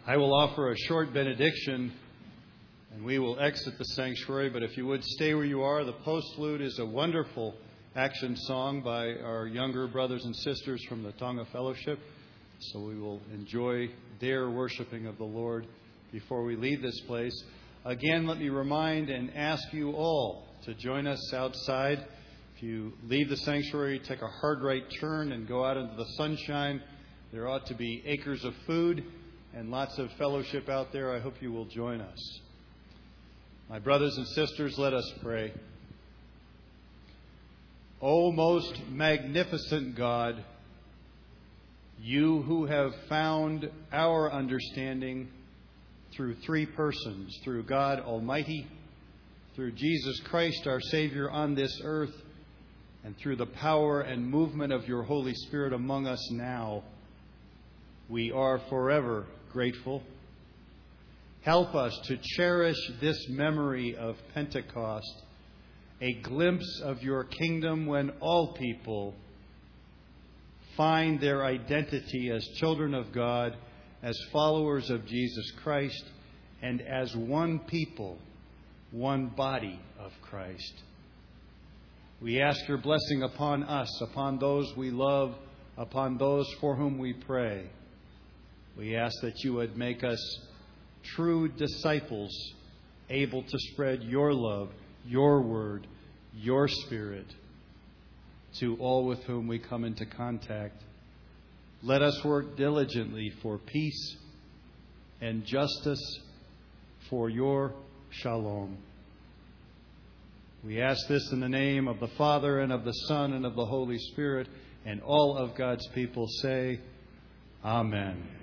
I will offer a short benediction, and we will exit the sanctuary. But if you would stay where you are, the postlude is a wonderful action song by our younger brothers and sisters from the Tonga Fellowship. So we will enjoy their worshiping of the Lord before we leave this place. Again, let me remind and ask you all to join us outside. If you leave the sanctuary, take a hard right turn and go out into the sunshine. There ought to be acres of food and lots of fellowship out there. I hope you will join us. My brothers and sisters, let us pray. O most magnificent God, you who have found our understanding through three persons, through God Almighty, through Jesus Christ, our Savior on this earth, and through the power and movement of your Holy Spirit among us now, we are forever grateful. Help us to cherish this memory of Pentecost, a glimpse of your kingdom when all people find their identity as children of God, as followers of Jesus Christ, and as one people, one body of Christ. We ask your blessing upon us, upon those we love, upon those for whom we pray. We ask that you would make us true disciples, able to spread your love, your word, your spirit to all with whom we come into contact. Let us work diligently for peace and justice, for your shalom. We ask this in the name of the Father, and of the Son, and of the Holy Spirit, and all of God's people say, Amen.